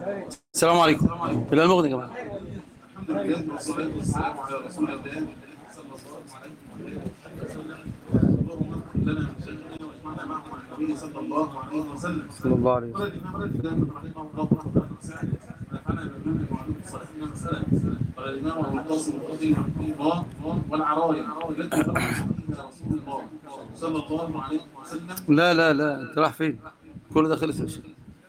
السلام عليكم. إلى المغني يا جماعة. الحمد لله والصلاة والسلام على رسول الله صلى الله عليه وسلم. اللهم اغفر لنا من شيخنا واجمعنا معه مع النبي صلى الله عليه وسلم. صلى الله عليه قال وسلم. الإمام الإمام رحمه الله رحمة واسعة ونفعنا بالعلوم وعلوم الصالحين والسلام. قال الإمام المعتصم القاضي رحمه الله والعرايا التي خلق فيها رسول الله صلى الله عليه وسلم. لا لا لا، أنت رايح فين؟ كل ده خلص يا شيخ.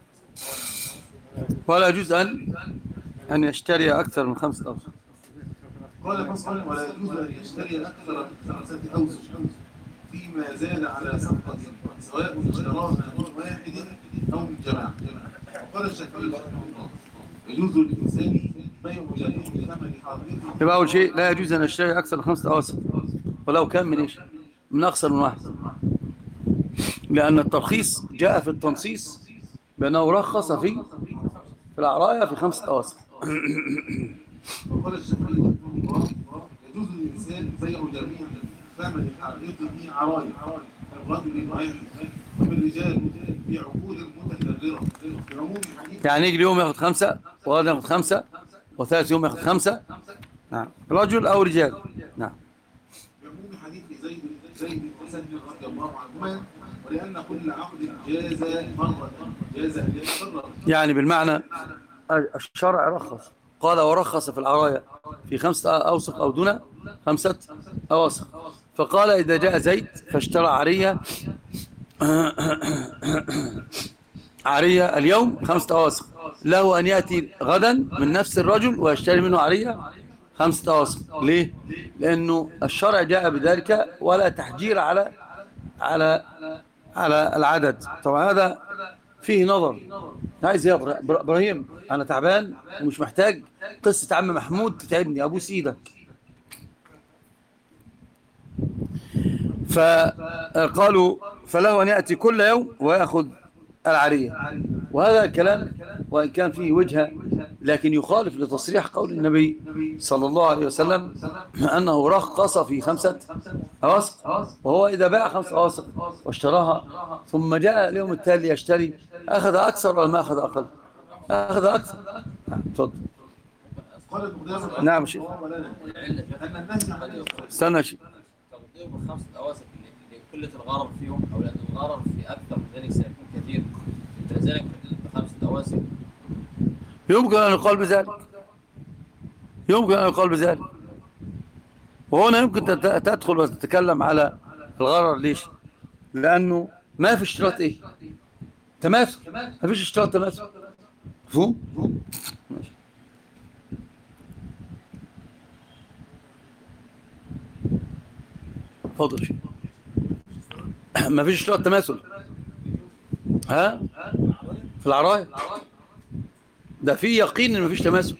ولا يجوز أن يشتري أكثر من 5 أوسق. قال فصل ولا يجوز أن يشتري أكثر من 5 أوسق فيما زاد على صفقة سواء اشتراه من واحد أو من جماعة. وقال الشافعي رحمه الله يجوز للإنسان بيع جاريه بثمن حاضره. يبقى أول شيء لا يجوز أن يشتري أكثر من 5 أوسق، ولو كان من إيش؟ من أقصر من واحد، لأن الترخيص جاء في التنصيص بأنه رخص في العراية في 5 أوسق. وقال الشافعي رحمه الله يجوز للإنسان بيع جاريه بثمن حاضره عرايا الرجل وعينه وبالرجال في عقود متكررة بعموم حديث. يعني يجي اليوم ياخد 5 وغدا ياخد 5 وثالث يوم ياخد 5. نعم، رجل أو رجال. نعم. بعموم حديث زيد وسهل رضي الله عنهما ولأن كل عقد جاز مرة جاز أن يتكرر. يعني بالمعنى الشرع رخص، قال ورخص في العرايا في 5 أوسق أو دون 5 أوسق، فقال إذا جاء زيد فاشترى عرية عرية اليوم 5 أوسق، له أن يأتي غدا من نفس الرجل ويشتري منه عرية 5 أوسق. ليه؟ لأنه الشرع جاء بذلك ولا تحجير على على العدد. طبعا هذا فيه نظر. عايز يا إبراهيم، أنا تعبان ومش محتاج قصة عم محمود تتعبني، أبوس إيدك. فقالوا فله أن يأتي كل يوم ويأخذ العرية. وهذا الكلام وإن كان فيه وجهة لكن يخالف لتصريح قول النبي صلى الله عليه وسلم أنه رخص في 5 أوسق، وهو إذا باع 5 أوسق واشتراها ثم جاء اليوم التالي يشتري أخذ أكثر ولا ما أخذ أقل؟ أخذ أكثر. تفضل. نعم شيخ. استنى شيء. تقديم 5 أواسق لقلة الغرر فيهم أو لأن الغرر في أكثر من ذلك سيكون كثير، لذلك تقديم 5 أواسق يمكن أن يقال بذلك، يمكن أن يقال بذلك. وهنا يمكن تدخل وتتكلم على الغرر. ليش؟ لأنه ما في اشتراط إيه؟ تماثل. ما فيش اشتراط تماثل. مفهوم؟ ماشي. تفضل شيء. ما فيش اشتراط تماثل. ها؟ في العراية ده في يقين ان ما فيش تماثل.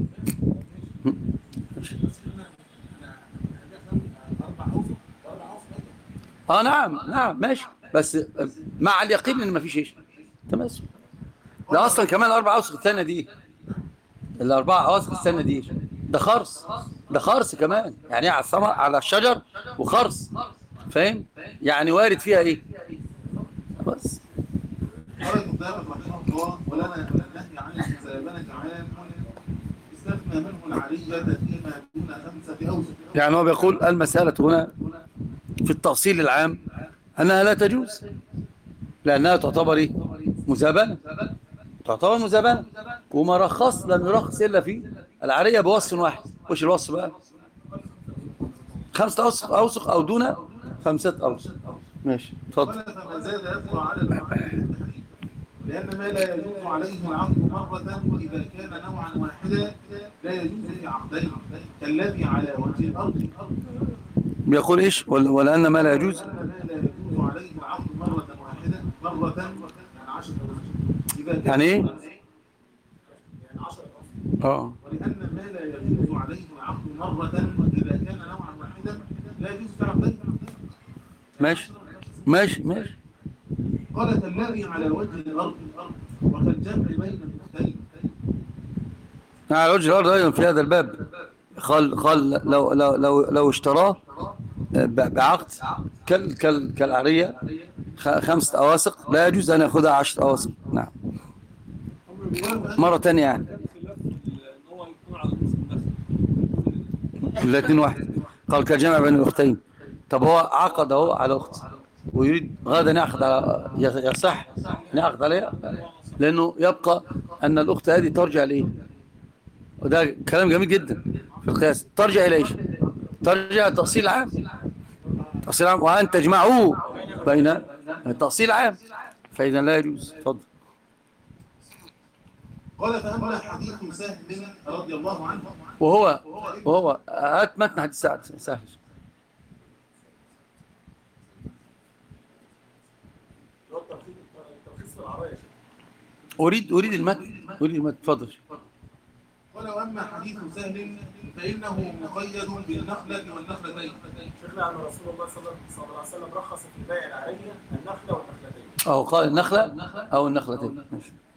نعم نعم ماشي، بس مع اليقين ان ما فيش ايش تماثل. ده اصلا كمان 4 أوسق الثانيه دي، ال4 أوسق الثانيه دي ده خرص، ده خرص كمان، يعني على الثمر على الشجر وخرص، فاهم؟ يعني وارد فيها ايه بس. قال قدامك رحمه الله ولنا النهي عن المزابنة عام استثنى منه العرية فيما دون 5 أوسق. يعني هو بيقول المسألة هنا في التفصيل العام أنها لا تجوز، لأنها تعتبر إيه؟ مزابنة، تعتبر مزابنة. وما رخص لم يرخص إلا في العرية بوصف واحد. وش الوصف بقى؟ 5 أوسق أو دون 5 أوسق. ماشي اتفضل. قال فما زاد يبقى على العقد لأن ما لا يجوز عليه العقد مرة إذا كان نوعا واحدا لا يجوز في عقدين كالذي على وجه الأرض. بيقول إيش؟ ولأن ما لا يجوز ما لا يجوز عليه العقد مرة واحدة مرة يعني 10 يعني إيه؟ يعني 10 ولأن ما لا يجوز عليه العقد مرة إذا كان نوعا واحدا لا يجوز في عقدين. ماشي ماشي ماشي. قال كالذي على وجه الأرض وكالجمع بين المختلف. على وجه الأرض أيضا في هذا الباب قال لو اشتراه بعقد كالعرية 5 أواسق لا يجوز أن يأخذها 10 أواسق. نعم. مرة تانية يعني الاثنين واحد. قال كجمع بين الأختين. طب هو عقد اهو على أخت ويريد غدا يعقد على، يصح نعقد عليها؟ لأنه يبقى أن الأخت هذه ترجع لإيه؟ وده كلام جميل جدا في القياس. ترجع إلى إيش؟ ترجع التأصيل العام. تأصيل عام، وأن تجمعوه بين التأصيل العام، فإذا لا يجوز. تفضل. قال فأما حديث سهل رضي الله عنه وهو متن حديث سهل. أريد المتن. تفضل. ولو أما حديث سهل فإنه مقيد بالنخلة والنخلتين. شيخنا أن رسول الله صلى الله عليه وسلم رخص في البيع العارية النخلة والنخلتين. أو قال النخلة أو النخلتين.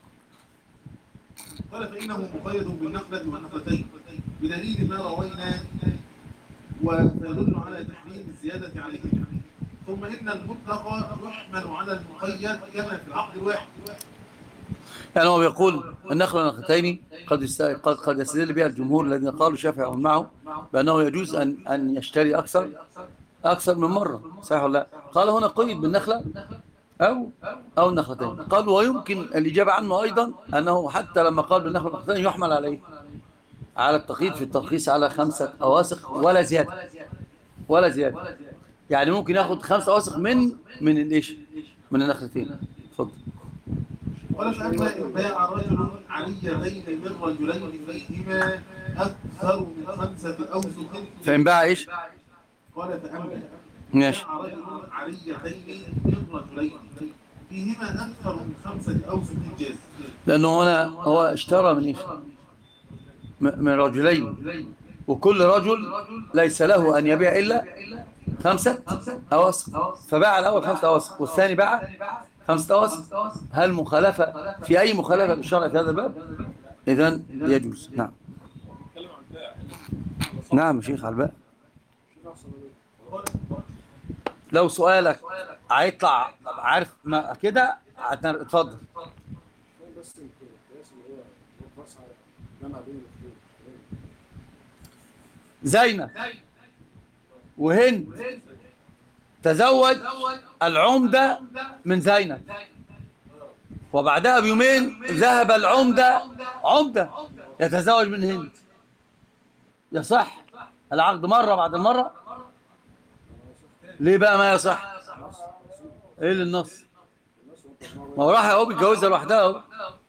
قال فإنه مقيد بالنخلة والنخلتين بدليل ما روينا وتدل على تحريم الزيادة عليهما. ثم إن المطلق يحمل على المقيد كما في العقد الواحد. يعني هو بيقول النخلة والنخلتين قد يستدل بها الجمهور الذين قالوا الشافعي ومن معه بأنه يجوز أن يشتري أكثر من مرة. صحيح ولا لا؟ قال هنا قيد بالنخلة أو النخلتين. قال ويمكن الإجابة عنه أيضا أنه حتى لما قال بالنخلة والنخلتين يحمل عليه على التقييد في الترخيص على 5 أواسق ولا زيادة. يعني ممكن ياخد 5 أواسق من الإيش؟ من النخلتين. اتفضل. ولا فأما إن باع رجل عريتين من رجلين فيهما أكثر من 5 أوسق. فإن باع إيش؟ قال فأما ماشي. باع رجل عريتين من رجلين فيهما أكثر من 5 أوسق جاز. لأنه هنا هو اشترى من إيش؟ من رجلين، وكل رجل ليس له أن يبيع إلا 5 أواسق، فباع الأول 5 أواسق والثاني باع 5 أواسق. هل مخالفة في أي مخالفة بالشرع في هذا الباب؟ إذن يجوز. نعم. نعم شيخ على الباب. لو سؤالك هيطلع عارف ما كده اتفضل. زينب وهند تزوج العمدة من زينب، وبعدها بيومين ذهب العمدة يتزوج من هند. يصح العقد مرة بعد المرة؟ ليه بقى ما يصح؟ ايه اللي النص؟ ما هو راح اهو بيتجوزها لوحدها اهو.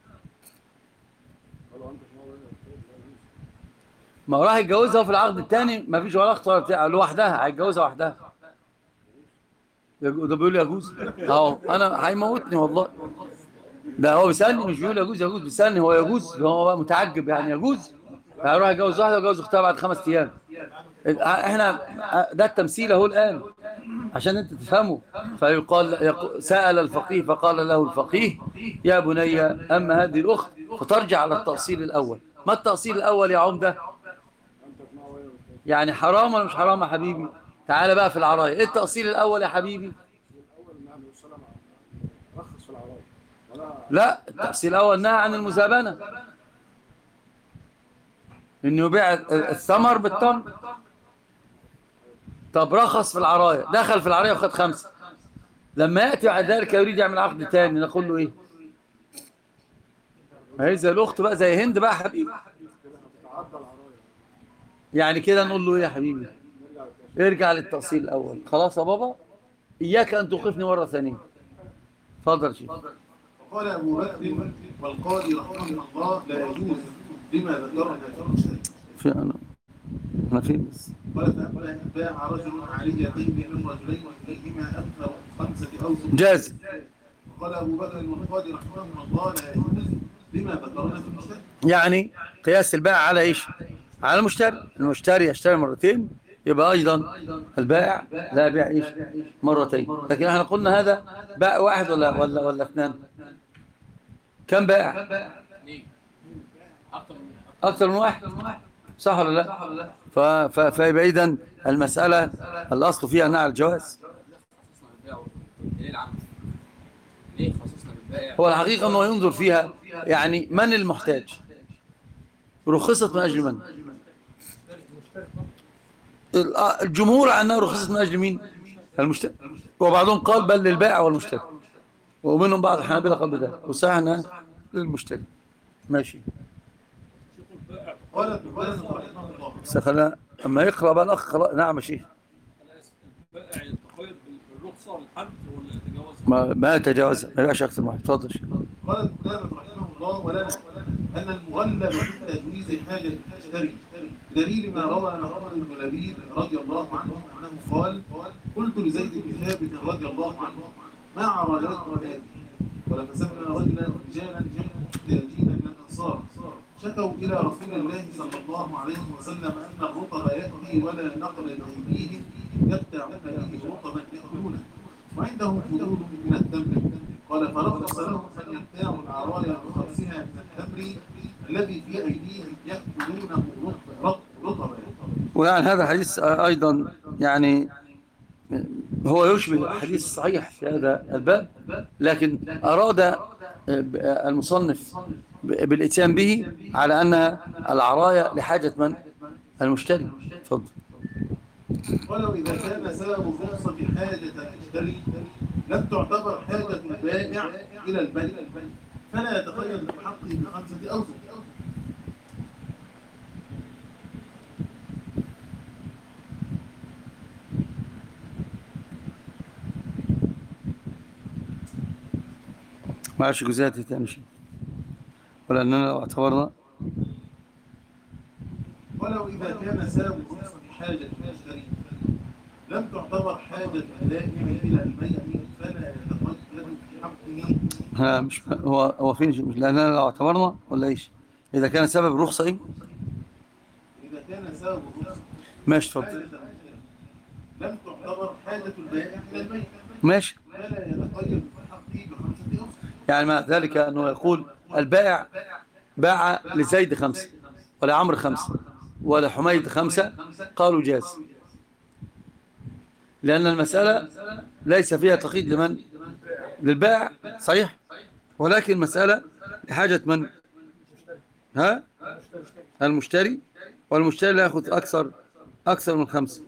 ما هو راح يتجوزها في العقد الثاني، ما فيش ولا اخت ولا بتاع، لوحدها هيتجوزها وحدها. ده بيقول لي يجوز اهو. انا هيموتني والله. ده هو بيسالني، مش بيقول يجوز بيسالني هو يجوز. هو بقى متعجب يعني يجوز. هيروح يتجوز واحده ويتجوز اختها بعد 5 ايام. احنا ده التمثيل اهو الان عشان انت تفهمه. فيقال سأل الفقيه فقال له الفقيه يا بني اما هذه الاخت فترجع على التأصيل الاول. ما التأصيل الاول يا عمده؟ يعني حرام ولا مش حرام يا حبيبي؟ تعال بقى في العراية. ايه التأصيل الاول يا حبيبي؟ لا، التأصيل الاول نهى عن المزابنة، انه يبيع الثمر بالتمر. طب رخص في العراية، دخل في العراية وخد 5. لما يأتي بعد ذلك يريد يعمل عقد تاني نقول له ايه؟ هي زي الاخت بقى، زي هند بقى حبيبي. يعني كده نقول له ايه يا حبيبي؟ ارجع للتأصيل الاول. خلاص يا بابا، اياك ان توقفني مرة ثانية. اتفضل شيخ. وقال أبو بكر والقاضي رحمه الله لا يجوز بما ذكرنا في أنا فين بس. قال فأما باع رجل عريتين من رجلين فيهما أكثر 5 أوسق جاز. قال أبو بكر والقاضي رحمه الله لا يجوز بما ذكرنا في المشتري. يعني قياس البائع على ايش؟ على المشتري يشتري مرتين، يبقى ايضا البائع لا يبيع ايش؟ مرتين. لكن احنا قلنا هذا بائع واحد ولا 2؟ كم بائع؟ اكثر من واحد. صح ولا لا؟ فيبقى اذا المسألة الاصل فيها انها على الجواز. ليه خصصنا بالبيع هو الحقيقة أنه ينظر فيها يعني من المحتاج، رخصت من أجل من؟ الجمهور على أنها رخصت من أجل مين؟ المشتري. وبعضهم قال بل للبائع والمشتري، ومنهم بعض الحنابلة قال بده، وصحيح أنها للمشتري. ماشي. قال ابن باز رحمه الله. سخلا أما يقرأ بقى الأخ نعم يا شيخ. البائع يتقيد بالرخصة والحد ولا يتجاوز؟ ما يتجاوز، ما يبقاش أكثر من واحد. اتفضل. قال ابن باز رحمه الله ولنا أن المغلب في تجويز حاجة المشتري بدليل ما روى عن عمر بن لبيد رضي الله عنه أنه قال: قلت لزيد بن ثابت رضي الله عنه: ما عرالات هذه؟ ولما سمع رجلا رجالا محتاجين من الأنصار شكوا إلى رسول الله صلى الله عليه وسلم أن الرطب يأتي ولا نقل بأيديهم يبتعون به رطبا يأكلونه وعندهم فضول من التمر. قال: فرخص لهم أن يبتاعوا العرايا بخمسها من التمر الذي في أيديهم يأكلونه رطبا. ويعني هذا حديث أيضا يعني هو يشبه حديث صحيح في هذا الباب، لكن أراد المصنف بالإتيان به على أنها العرايا لحاجة من؟ المشتري. تفضل. ولو إذا كان سبب الرخصة حاجة المشتري لم تعتبر حاجة البائع إلى البيع فلا يتقيد بحقه بخمسة أوسط. ما عادش جزئيات تاني شيء، ولأننا لو اعتبرنا ولو إذا كان سبب الرخصة حاجة المشتري لم تعتبر حاجة البائع إلى البيع فلا يتقيد بحقه. مش هو فين؟ لأننا لو اعتبرنا ولا إيش؟ إذا كان سبب الرخصة إيه؟ إذا كان سبب الرخصة ماشي. تفضل. لم تعتبر حاجة البائع إلى البيع ماشي. فلا يتقيد بحقه بخمسة أوسط. يعني مع ذلك أنه يقول البائع باع لزيد 5 ولعمر 5 ولحميد 5، قالوا جاز، لأن المسألة ليس فيها تقييد لمن؟ للبائع، صحيح، ولكن المسألة لحاجة من؟ المشتري، والمشتري لا يأخذ أكثر من 5.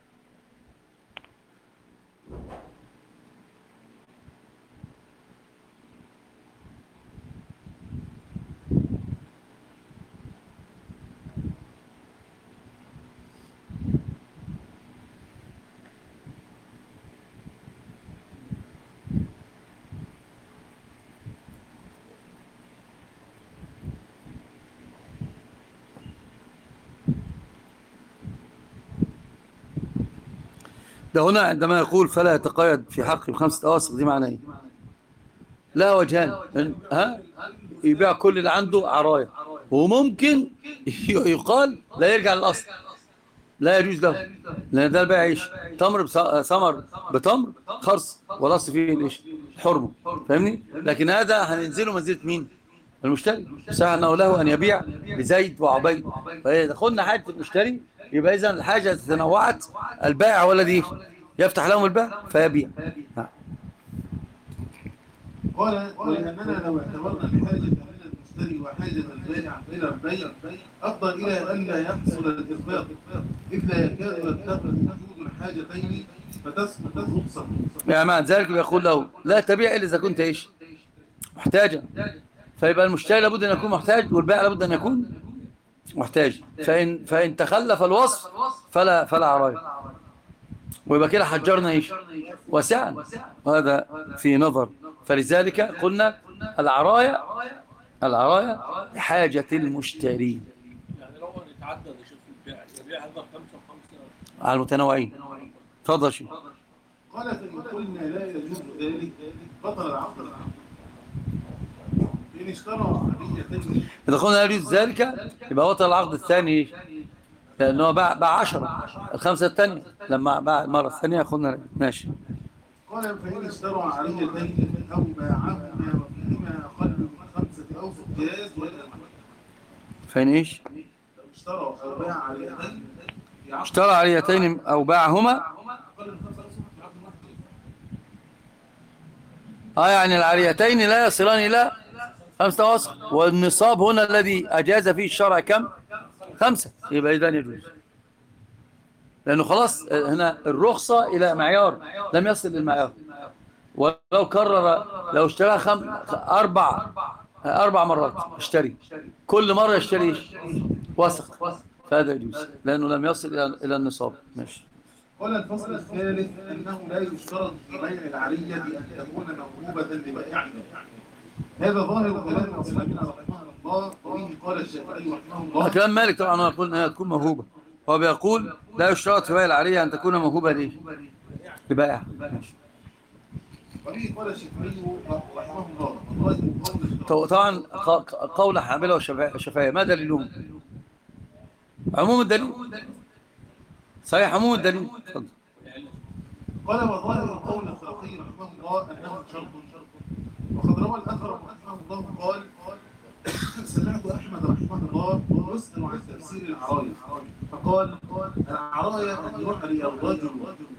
ده هنا عندما يقول فلا يتقيد في حق ب5 أواسق، دي معناه ايه؟ لا وجهان، يبيع كل اللي عنده عرايا، وممكن يقال لا يرجع للأصل، لا يجوز له، لأن ده البيع ايش؟ تمر ثمر بتمر خرص، والأصل فيه ايش؟ حرمه، فاهمني؟ لكن هذا هننزله منزلة مين؟ المشتري. صح أنه له أن يبيع لزيد وعبيد، فإذا دخلنا حاجة المشتري يبقى إذن الحاجة تنوعت، البائع هو الذي يفتح لهم البيع فيبيع. قال: ولأننا لو اعتبرنا بحاجة من المشتري وحاجة البائع إلى البيع أفضل إلى أن لا يحصل الإثبات، إذ لا يكاد يتفق وجود الحاجتين فتسقط الرخصة. يعني مع ذلك يقول له لا تبيع إلا إذا كنت إيش؟ محتاجا، فيبقى المشتري لابد أن يكون محتاج، والبائع لابد أن يكون محتاج، فإن تخلف الوصف فلا عراية، ويبقى كده حجرنا إيش؟ وسعا، وهذا في نظر. فلذلك قلنا العراية حاجة المشتري. يعني لو يتعدد يشوف البيع يبيع هذا 5 و5 على المتنوعين. تفضل شيء. قال: فإن قلنا لا يجوز ذلك بطل العقد. إن اشترى عريتين. إذا قلنا لا يجوز ذلك يبقى بطل العقد الثاني، لأنه باع 10 ال5 الثانية، لما باع المرة الثانية قلنا ماشي. قال: فإن اشترى عريتين أو باعهما وفيهما أقل من 5 أوسق جاز ولا فإن إيش؟ لو اشترى أو باع عريتين اشترى عريتين أو باعهما، يعني العاريتين لا يصلان إلى 5 أوسق، والنصاب هنا الذي أجاز فيه الشرع كم؟ 5، يبقى إذن يجوز، لأنه خلاص هنا الرخصة إلى معيار لم يصل للمعيار. ولو كرر، لو اشترى 4 مرات اشتري، كل مرة يشتري وسق، فهذا يجوز لأنه لم يصل إلى النصاب. ماشي. قال الفصل الثالث أنه لا يشترط في بيع العرية أن تكون موهوبة لبائعها. هذا ظاهر كلام المسلمين رحمه الله، وبه قال الشافعي رحمه الله. كلام مالك طبعا يقول أنها تكون موهوبة، هو بيقول لا يشترط في بيع العرية أن تكون موهوبة ليه؟ لبائعها. وبه قال الشافعي رحمه الله. طبعا قول حنابلة والشافعية ما دليلهم؟ عموم الدليل، صحيح عموم الدليل. قال وظاهر قول الخلقي رحمه الله أنه شرط، وقد روى الأثر رحمه الله قال سمعت أحمد رحمه الله يسأل عن تفسير العراية فقال العراية أن يعري الرجل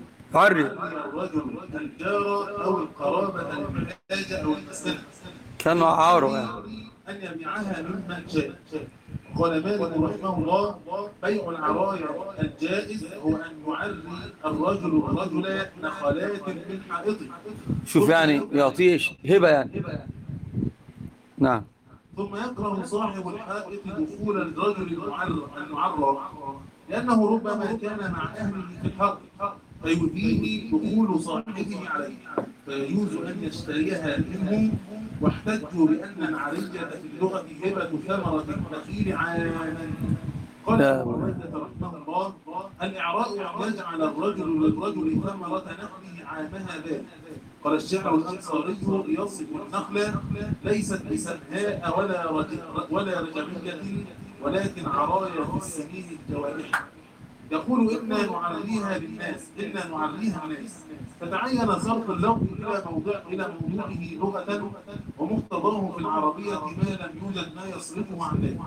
الجارة أو القرابة المحتاجة أو المسكنة، كانوا عاروا أن يبيعها ممن شاء. قال مالك رحمه الله بيع العرايا الجائز هو أن يعري الرجل نخلات من حائطه. شوف يعني يعطيه هبة يعني. نعم. ثم يكره صاحب الحائط دخول الرجل المعرى لأنه ربما كان مع أهله في الحق فيؤذيه دخول صاحبه عليه، فيجوز أن يشتريها منه. واحتجوا بأن العرية في اللغة هبة ثمرة النخيل عاما. قال أبو عبيدة رحمه الله الإعراء أن يجعل الرجل للرجل ثمرة نخله عامها ذلك. قال الشاعر الأنصاري يصف النخلة ليست بسمهاء ولا رجمية ولكن عرايا في السمين الجوارح. يقول إنا نعريها الناس، فتعين صرف اللفظ إلى موضوعه لغة ومقتضاه في العربية ما لم يوجد ما يصرفه عن ذلك.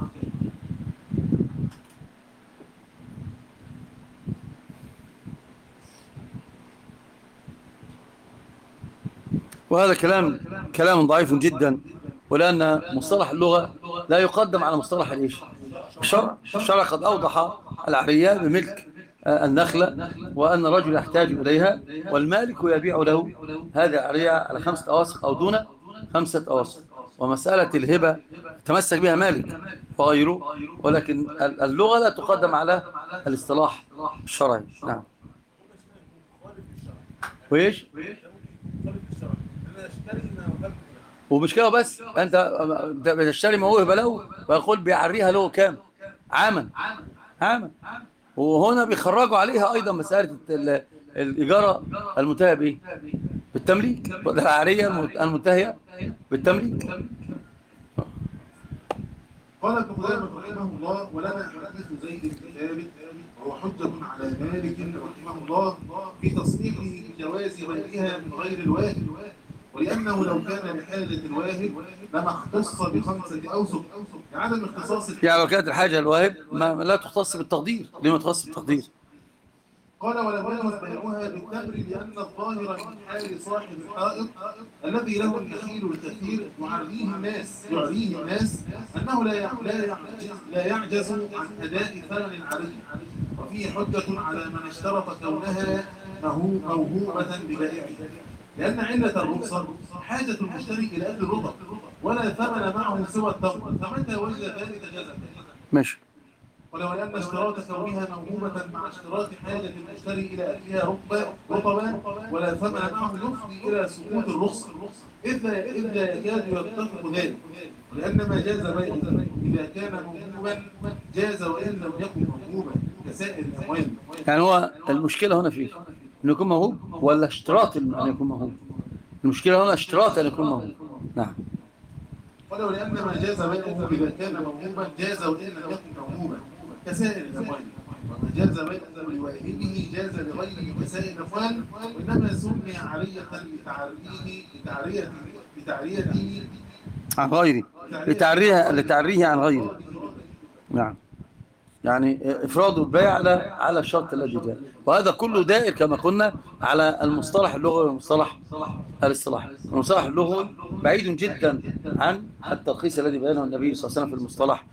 وهذا كلام ضعيف جدا، ولأن مصطلح اللغة لا يقدم على مصطلح الشرع قد أوضح العرية بملك النخلة، وأن الرجل يحتاج إليها، والمالك يبيع له هذه العرية على 5 أواسق أو دون 5 أواسق. ومسألة الهبة تمسك بها مالك وغيره، ولكن اللغة لا تقدم على الاصطلاح الشرعي. نعم. وإيش؟ ومش كده بس، انت بتشتري موهبه له ويقول بيعريها له كام؟ عاما. وهنا بيخرجوا عليها ايضا مساله الاجاره المنتهيه بايه؟ بالتمليك، العاريه المنتهيه بالتمليك. قال ابن قدامة رحمه الله ولنا حديث زيد بن ثابت وهو حجة على مالك رحمه الله في تصنيفه بجواز غيرها من غير الواهب، ولأنه لو كان بحاجة الواهب لما اختص ب5 أوسق لعدم اختصاص يعني لو كانت الحاجة الواهب لا تختص بالتقدير. ليه ما تختص بالتقدير؟ قال ولم يجوز بيعها بالتمر لأن الظاهر من حال صاحب الحائط الذي له النخيل الكثير يعريه الناس أنه لا يعجز عن أداء ثمن العري، وفيه حجة على من اشترط كونها موهوبة ببائعه، لأن علة الرخصة حاجة المشتري إلى أكل الرطب ولا ثمن معه سوى التمر، فمتى وجد ذلك جزم. ماشي. ولو أن اشتراط كونها موهوبة مع اشتراط حاجة المشتري إلى أكلها رطبا ولا ثمن معه يفضي إلى سقوط الرخصة، إذ لا يكاد يتفق ذلك، لأن ما جاز بيعه إذا كان موهوبا جاز وإن لم يكن موهوبا كسائر الأموال. يعني هو المشكلة هنا فيه أن يكون موهوب ولا اشتراط أن يكون موهوب؟ المشكلة هنا اشتراط أن يكون موهوب. نعم. ولو لأن ما جاز بيعه إذا كان موهوبا جاز وإن لم يكن موهوبا كسائر الأموال، وما جاز بيعه لواهبه جاز لغيره كسائر الأموال، وإنما سمي عرية لتعريته عن غيره، لتعريه عن غيره. نعم. يعني إفراد البيع على الشرط الذي جاء، وهذا كله دائر كما قلنا على المصطلح اللغوي والمصطلح الاصطلاحي. المصطلح اللغوي بعيد جدا عن التلخيص الذي بيانه النبي صلى الله عليه وسلم في المصطلح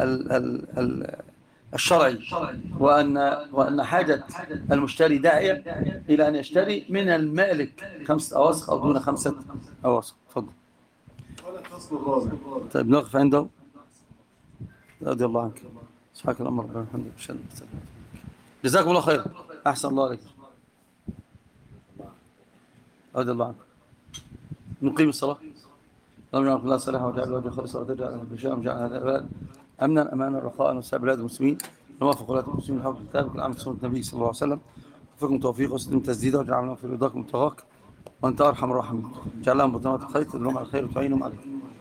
الشرعي، وأن حاجة المشتري داعية إلى أن يشتري من المالك 5 أواسق أو دون 5 أواسق. تفضل. قال الفصل الرابع. طيب نقف عنده. رضي الله عنك. سبحانك اللهم ربنا الحمد لله. جزاكم الله خير. أحسن الله عليك. رضي الله عنك. نقيم الصلاة. اللهم اجعل الله صالحا وجعل وجه خالصا وتجعل بشام جعل هذا البلد أمنا أمانا رخاء وسائر بلاد المسلمين. نوافق ولاة المسلمين حول كتابك والعمل سنة النبي صلى الله عليه وسلم. وفقكم توفيق وسلم تسديدا وجعلنا في رضاكم وتقاك وأنت أرحم الراحمين. جعل لهم بطانات الخير تدلهم على الخير وتعينهم عليه.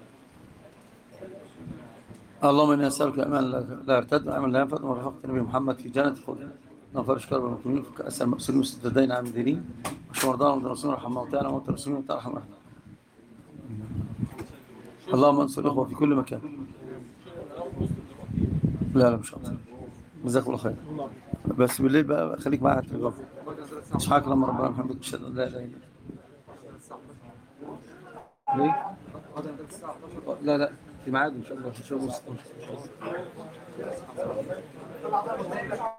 اللهم إنا نسألك أمان لا يرتد وأمان لا ينفد ورفقت نبي محمد في جنة الخلد. اللهم فرج كرب المسلمين فك أسأل المأسورين والسددين عن المدينين واشف مرضانا ومرضى المسلمين وارحم موتانا وموتى المسلمين وأنت أرحم الراحمين. اللهم انصر الإخوة في كل مكان. لا مش أكتر. جزاكم الله خير. بس بالليل بقى خليك معايا التليفون. سبحانك اللهم ربنا وبحمدك اشهد ان لا اله الا انت. ليه؟ لا في ميعاد ان شاء الله.